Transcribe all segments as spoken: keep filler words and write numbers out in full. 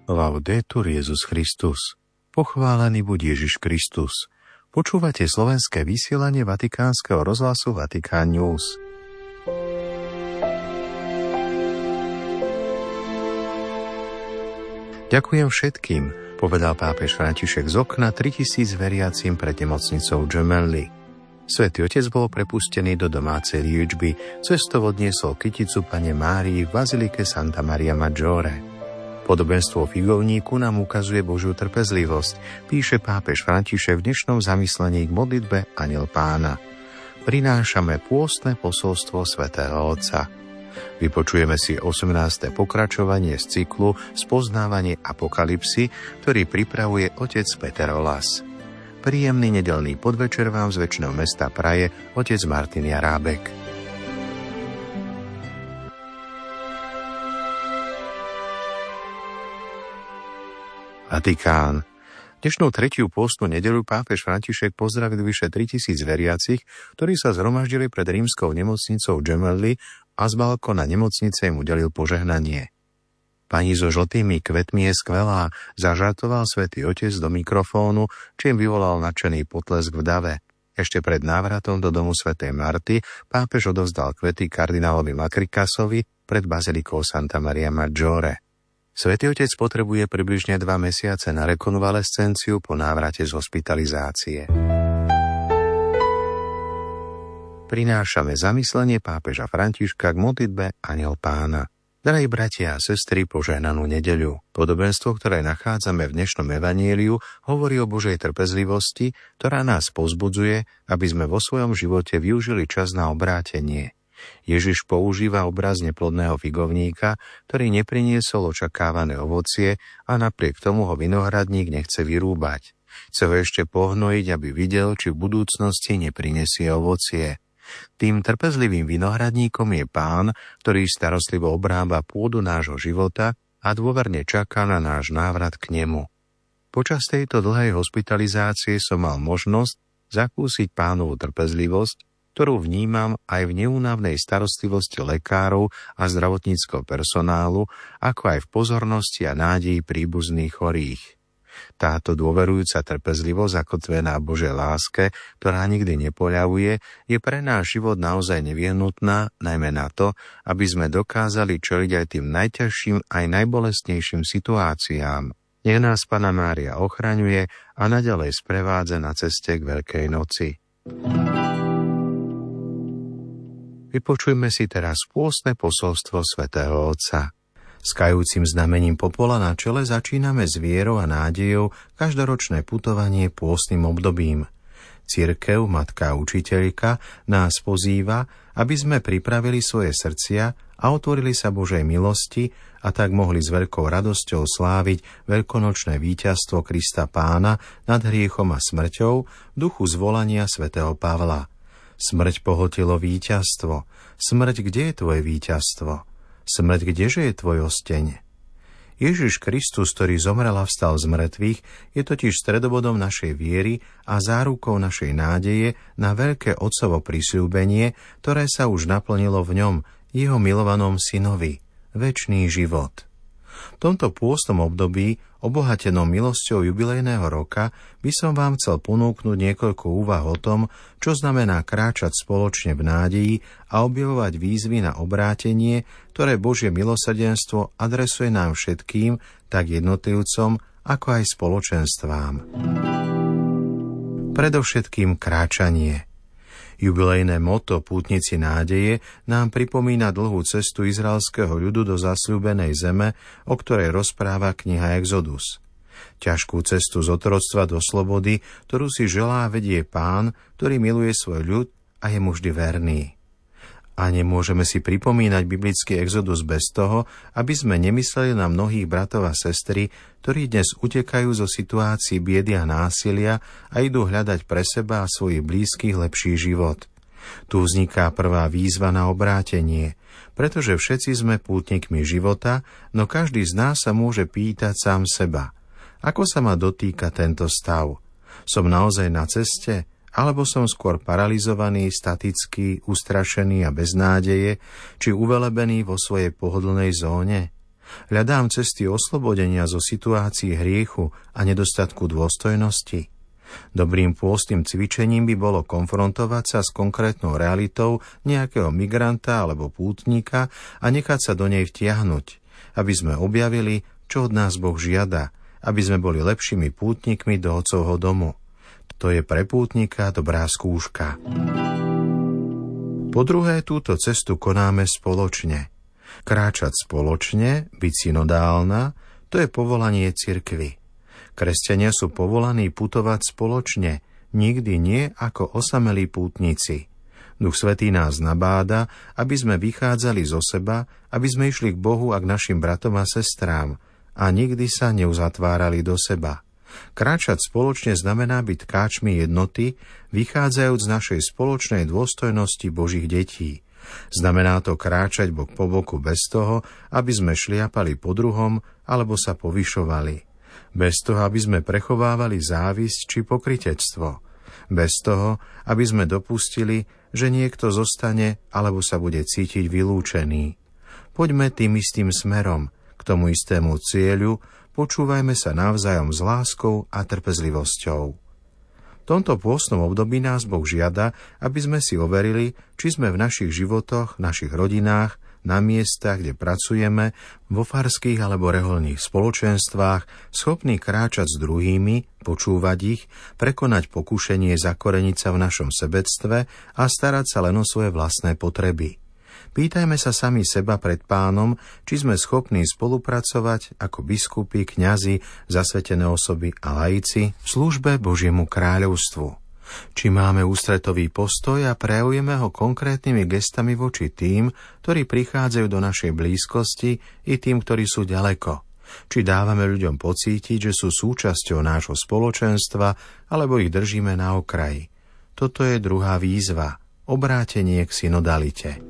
Laudetur Jesus Christus. Pochválený buď Ježiš Kristus. Počúvate slovenské vysielanie Vatikánskeho rozhlasu Vatikán News. Ďakujem všetkým, povedal pápež František z okna tritisíc veriacim pred nemocnicou Gemelli. Svätý Otec bol prepustený do domácej liečby, cesto odniesol kyticu Pane Márii v bazilike Santa Maria Maggiore. Podobenstvo o figovníku nám ukazuje Božiu trpezlivosť, píše pápež František v dnešnom zamyslení k modlitbe Anjel Pána. Prinášame pôstne posolstvo svätého Otca. Vypočujeme si osemnáste pokračovanie z cyklu Spoznávanie apokalipsy, ktorý pripravuje otec Peter Olas. Príjemný nedeľný podvečer vám z večného mesta praje otec Martin Jarábek. Vatikán. Dnešnú tretiu pôstnu nedeľu pápež František pozdravil vyše tritisíc veriacich, ktorí sa zhromaždili pred rímskou nemocnicou Gemelli a z balkóna nemocnice im udelil požehnanie. Pani so žltými kvetmi je skvelá, zažartoval svätý Otec do mikrofónu, čím vyvolal nadšený potlesk v dave. Ešte pred návratom do domu svätej Marty pápež odovzdal kvety kardinálovi Makrikasovi pred bazilikou Santa Maria Maggiore. Svätý Otec potrebuje približne dva mesiace na rekonvalescenciu po návrate z hospitalizácie. Prinášame zamyslenie pápeža Františka k modlitbe Anjel Pána. Drahí bratia a sestry, požehnanú nedeľu. Podobenstvo, ktoré nachádzame v dnešnom evanjeliu, hovorí o Božej trpezlivosti, ktorá nás povzbudzuje, aby sme vo svojom živote využili čas na obrátenie. Ježiš používa obraz neplodného figovníka, ktorý nepriniesol očakávané ovocie a napriek tomu ho vinohradník nechce vyrúbať. Chce ho ešte pohnojiť, aby videl, či v budúcnosti neprinesie ovocie. Tým trpezlivým vinohradníkom je Pán, ktorý starostlivo obrába pôdu nášho života a dôverne čaká na náš návrat k nemu. Počas tejto dlhej hospitalizácie som mal možnosť zakúsiť Pánovu trpezlivosť, ktorú vnímam aj v neúnavnej starostlivosti lekárov a zdravotníckeho personálu, ako aj v pozornosti a nádeji príbuzných chorých. Táto dôverujúca trpezlivosť zakotvená v Božej láske, ktorá nikdy nepoľavuje, je pre náš život naozaj nevyhnutná, najmä na to, aby sme dokázali čeliť aj tým najťažším aj najbolestnejším situáciám. Nech nás Panna Mária ochraňuje a naďalej sprevádza na ceste k Veľkej noci. Vypočujme si teraz pôstne posolstvo svätého Otca. S kajúcim znamením popola na čele začíname s vierou a nádejou každoročné putovanie pôstnym obdobím. Cirkev, matka a učiteľka nás pozýva, aby sme pripravili svoje srdcia a otvorili sa Božej milosti a tak mohli s veľkou radosťou sláviť veľkonočné víťazstvo Krista Pána nad hriechom a smrťou v duchu zvolania svätého Pavla. Smrť pohotilo víťazstvo. Smrť, kde je tvoje víťazstvo? Smrť, kdeže je tvoj osteň? Ježiš Kristus, ktorý zomrel a vstal z mŕtvych, je totiž stredobodom našej viery a zárukou našej nádeje na veľké Otcovo prisľúbenie, ktoré sa už naplnilo v ňom, jeho milovanom synovi, večný život. V tomto pôstnom období, obohatenom milosťou jubilejného roka, by som vám chcel ponúknuť niekoľko úvah o tom, čo znamená kráčať spoločne v nádeji a objavovať výzvy na obrátenie, ktoré Božie milosrdenstvo adresuje nám všetkým, tak jednotlivcom, ako aj spoločenstvám. Predovšetkým kráčanie. Jubilejné motto Pútnici nádeje nám pripomína dlhú cestu izraelského ľudu do zasľúbenej zeme, o ktorej rozpráva kniha Exodus. Ťažkú cestu z otroctva do slobody, ktorú si želá, vedie Pán, ktorý miluje svoj ľud a je mu vždy verný. A nemôžeme si pripomínať biblický Exodus bez toho, aby sme nemysleli na mnohých bratov a sestry, ktorí dnes utekajú zo situácií biedy a násilia a idú hľadať pre seba a svojich blízkych lepší život. Tu vzniká prvá výzva na obrátenie, pretože všetci sme pútnikmi života, no každý z nás sa môže pýtať sám seba. Ako sa ma dotýka tento stav? Som naozaj na ceste? Alebo som skôr paralizovaný, statický, ustrašený a bez nádeje, či uvelebený vo svojej pohodlnej zóne? Hľadám cesty oslobodenia zo situácií hriechu a nedostatku dôstojnosti. Dobrým pôstnym cvičením by bolo konfrontovať sa s konkrétnou realitou nejakého migranta alebo pútnika a nechať sa do nej vtiahnuť, aby sme objavili, čo od nás Boh žiada, aby sme boli lepšími pútnikmi do Otcovho domu. To je pre pútnika dobrá skúška. Po druhé, túto cestu konáme spoločne. Kráčať spoločne, byť synodálna, to je povolanie cirkvi. Kresťania sú povolaní putovať spoločne, nikdy nie ako osamelí pútnici. Duch Svätý nás nabáda, aby sme vychádzali zo seba, aby sme išli k Bohu a k našim bratom a sestrám a nikdy sa neuzatvárali do seba. Kráčať spoločne znamená byť tkáčmi jednoty, vychádzajúc z našej spoločnej dôstojnosti Božích detí. Znamená to kráčať bok po boku bez toho, aby sme šliapali po druhom alebo sa povyšovali. Bez toho, aby sme prechovávali závisť či pokrytectvo. Bez toho, aby sme dopustili, že niekto zostane alebo sa bude cítiť vylúčený. Poďme tým istým smerom, k tomu istému cieľu, počúvajme sa navzájom s láskou a trpezlivosťou. V tomto pôstnom období nás Boh žiada, aby sme si overili, či sme v našich životoch, našich rodinách, na miestach, kde pracujeme, vo farských alebo reholných spoločenstvách, schopní kráčať s druhými, počúvať ich, prekonať pokušenie zakoreniť sa v našom sebectve a starať sa len o svoje vlastné potreby. Pýtajme sa sami seba pred Pánom, či sme schopní spolupracovať ako biskupy, kňazi, zasvetené osoby a laici v službe Božiemu kráľovstvu. Či máme ústretový postoj a prejavujeme ho konkrétnymi gestami voči tým, ktorí prichádzajú do našej blízkosti, i tým, ktorí sú ďaleko. Či dávame ľuďom pocítiť, že sú súčasťou nášho spoločenstva, alebo ich držíme na okraji. Toto je druhá výzva, obrátenie k synodalite.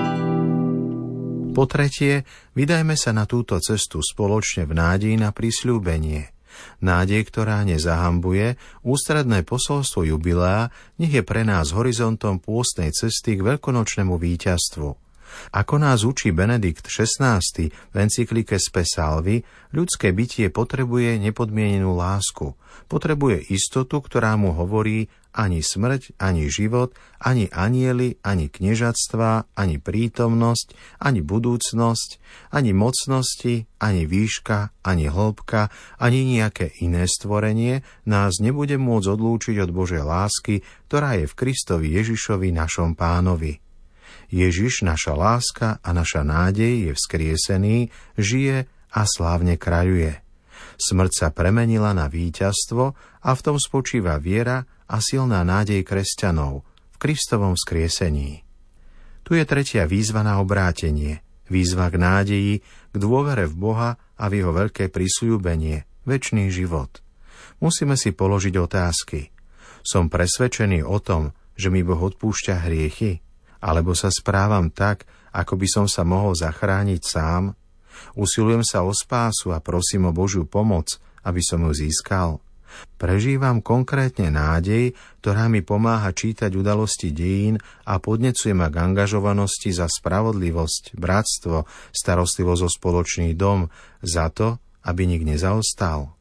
Po tretie, vydajme sa na túto cestu spoločne v nádeji na prisľúbenie. Nádej, ktorá nezahambuje, ústredné posolstvo jubilea, nech je pre nás horizontom pôstnej cesty k veľkonočnému víťazstvu. Ako nás učí Benedikt šestnásty v encyklike Spe Salvi, ľudské bytie potrebuje nepodmienenú lásku. Potrebuje istotu, ktorá mu hovorí ani smrť, ani život, ani anjeli, ani kniežatstvá, ani prítomnosť, ani budúcnosť, ani mocnosti, ani výška, ani hĺbka, ani nejaké iné stvorenie nás nebude môcť odlúčiť od Božej lásky, ktorá je v Kristovi Ježišovi našom Pánovi. Ježiš, naša láska a naša nádej, je vzkriesený, žije a slávne kráľuje. Smrť sa premenila na víťazstvo a v tom spočíva viera a silná nádej kresťanov v Kristovom vzkriesení. Tu je tretia výzva na obrátenie, výzva k nádeji, k dôvere v Boha a v jeho veľké prisľúbenie, večný život. Musíme si položiť otázky. Som presvedčený o tom, že mi Boh odpúšťa hriechy? Alebo sa správam tak, ako by som sa mohol zachrániť sám? Usilujem sa o spásu a prosím o Božiu pomoc, aby som ju získal. Prežívam konkrétne nádej, ktorá mi pomáha čítať udalosti dejín a podnecuje ma k angažovanosti za spravodlivosť, bratstvo, starostlivosť o spoločný dom, za to, aby nik nezaostal.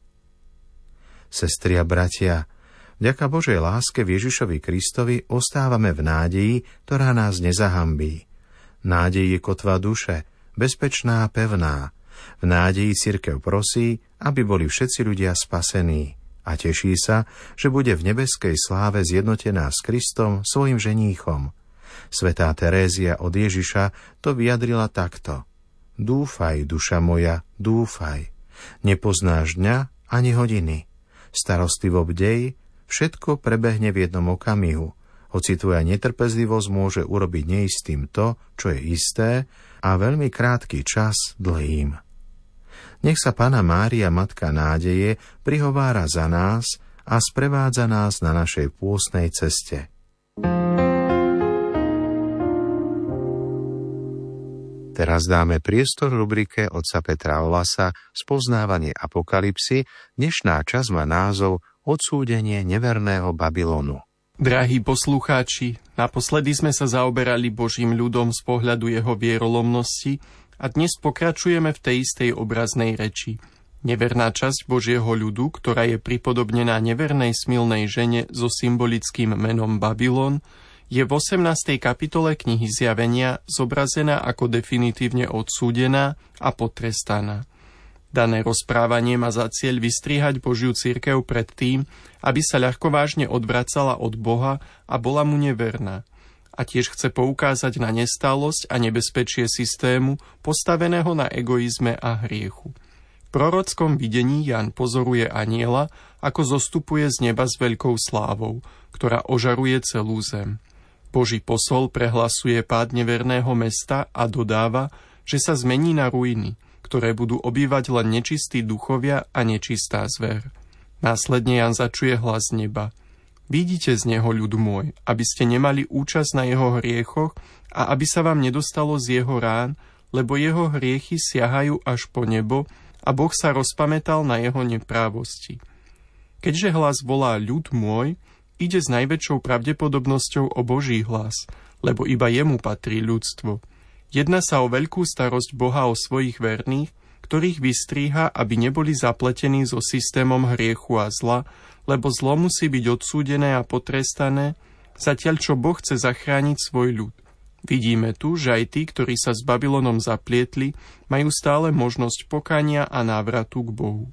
Sestri a bratia, vďaka Božej láske v Ježišovi Kristovi ostávame v nádeji, ktorá nás nezahambí. Nádej je kotva duše, bezpečná a pevná. V nádeji cirkev prosí, aby boli všetci ľudia spasení. A teší sa, že bude v nebeskej sláve zjednotená s Kristom, svojim ženíchom. Svätá Terézia od Ježiša to vyjadrila takto. Dúfaj, duša moja, dúfaj. Nepoznáš dňa ani hodiny. Starostlivo bdej, všetko prebehne v jednom okamihu, hoci tvoja netrpezlivosť môže urobiť neistým to, čo je isté, a veľmi krátky čas dlhým. Nech sa Panna Mária, Matka nádeje, prihovára za nás a sprevádza nás na našej pôstnej ceste. Teraz dáme priestor rubrike otca Petra Olasa Spoznávanie apokalipsy. Dnešná časť má názov Odsúdenie neverného Babylonu. Drahí poslucháči, naposledy sme sa zaoberali Božím ľudom z pohľadu jeho vierolomnosti A dnes pokračujeme v tej istej obraznej reči. Neverná časť Božieho ľudu, ktorá je pripodobnená nevernej smilnej žene so symbolickým menom Babylon, je v osemnástej kapitole knihy Zjavenia zobrazená ako definitívne odsúdená a potrestaná. Dané rozprávanie má za cieľ vystrihať Božiu cirkev pred tým, aby sa ľahkovážne odvracala od Boha a bola mu neverná. A tiež chce poukázať na nestálosť a nebezpečie systému postaveného na egoizme a hriechu. V prorockom videní Ján pozoruje anjela, ako zostupuje z neba s veľkou slávou, ktorá ožaruje celú zem. Boží posol prehlasuje pád neverného mesta a dodáva, že sa zmení na ruiny, ktoré budú obývať len nečistí duchovia a nečistá zver. Následne Ján začuje hlas neba. Vidíte z neho, ľud môj, aby ste nemali účasť na jeho hriechoch a aby sa vám nedostalo z jeho rán, lebo jeho hriechy siahajú až po nebo a Boh sa rozpamätal na jeho neprávosti. Keďže hlas volá ľud môj, ide s najväčšou pravdepodobnosťou o Boží hlas, lebo iba jemu patrí ľudstvo. Jedná sa o veľkú starosť Boha o svojich verných, ktorých vystríha, aby neboli zapletení so systémom hriechu a zla, lebo zlo musí byť odsúdené a potrestané, zatiaľ čo Boh chce zachrániť svoj ľud. Vidíme tu, že aj tí, ktorí sa s Babylonom zaplietli, majú stále možnosť pokania a návratu k Bohu.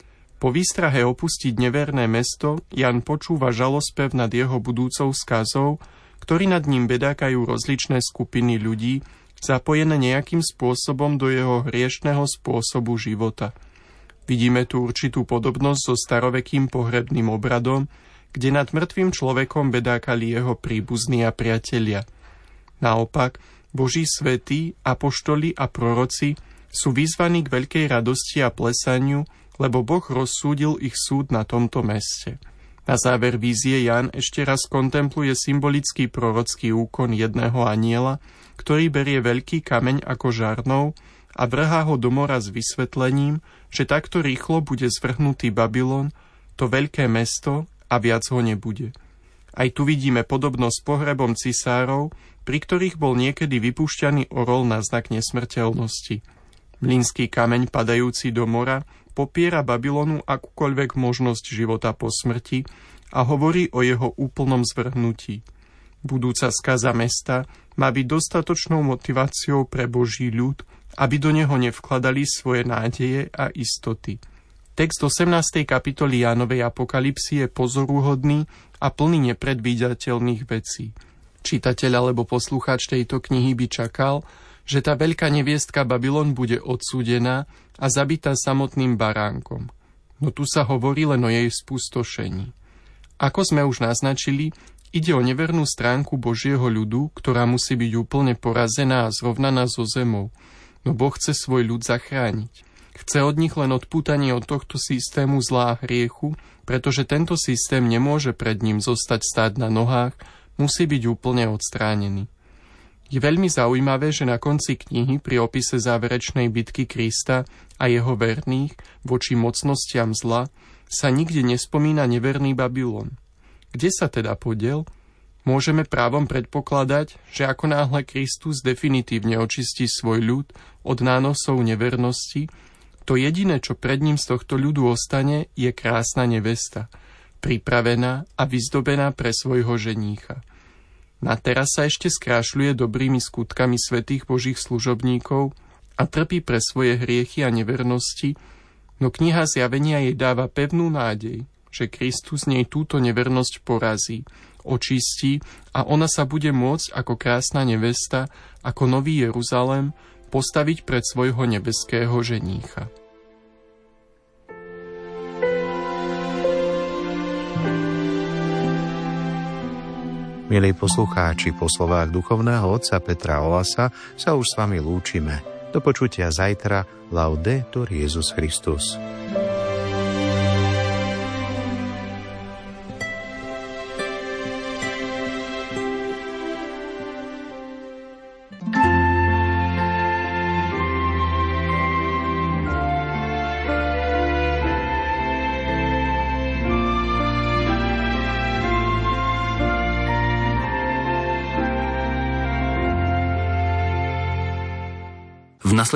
Po výstrahe opustiť neverné mesto, Ján počúva žalospev nad jeho budúcou skazou, ktorý nad ním bedákajú rozličné skupiny ľudí, zapojené nejakým spôsobom do jeho hriešného spôsobu života. Vidíme tu určitú podobnosť so starovekým pohrebným obradom, kde nad mŕtvým človekom bedákali jeho príbuzní a priatelia. Naopak, Boží svätí, apoštoli a proroci sú vyzvaní k veľkej radosti a plesaniu, lebo Boh rozsúdil ich súd na tomto meste. Na záver vízie Ján ešte raz kontempluje symbolický prorocký úkon jedného anjela, ktorý berie veľký kameň ako žarnov a vrhá ho do mora s vysvetlením, že takto rýchlo bude zvrhnutý Babylon, to veľké mesto, a viac ho nebude. Aj tu vidíme podobnosť s pohrebom cisárov, pri ktorých bol niekedy vypúšťaný orol na znak nesmrteľnosti. Mlynský kameň padajúci do mora popiera Babylonu akúkoľvek možnosť života po smrti a hovorí o jeho úplnom zvrhnutí. Budúca skaza mesta má byť dostatočnou motiváciou pre Boží ľud, aby do neho nevkladali svoje nádeje a istoty. Text osemnástej kapitoly Jánovej Apokalipsy je pozoruhodný a plný nepredvídateľných vecí. Čitateľ alebo poslucháč tejto knihy by čakal, že tá veľká neviestka Babylon bude odsúdená a zabitá samotným baránkom. No tu sa hovorí len o jej spustošení. Ako sme už naznačili, ide o nevernú stránku Božieho ľudu, ktorá musí byť úplne porazená a zrovnaná so zemou. No Boh chce svoj ľud zachrániť. Chce od nich len odpútanie od tohto systému zlá hriechu, pretože tento systém nemôže pred ním zostať stáť na nohách, musí byť úplne odstránený. Je veľmi zaujímavé, že na konci knihy pri opise záverečnej bitky Krista a jeho verných voči mocnostiam zla sa nikde nespomína neverný Babylon. Kde sa teda podiel? Môžeme právom predpokladať, že ako náhle Kristus definitívne očistí svoj ľud od nánosov nevernosti, to jediné, čo pred ním z tohto ľudu ostane, je krásna nevesta, pripravená a vyzdobená pre svojho ženícha. Na teraz sa ešte skrášľuje dobrými skutkami svätých Božích služobníkov a trpí pre svoje hriechy a nevernosti, no kniha Zjavenia jej dáva pevnú nádej, že Kristus nej túto nevernosť porazí, očistí a ona sa bude môcť ako krásna nevesta, ako nový Jeruzalém, postaviť pred svojho nebeského ženícha. Milí poslucháči, po slovách duchovného otca Petra Olasa sa už s vami lúčime. Do počutia zajtra. Laudetur Jesus Christus. V nasledujúcich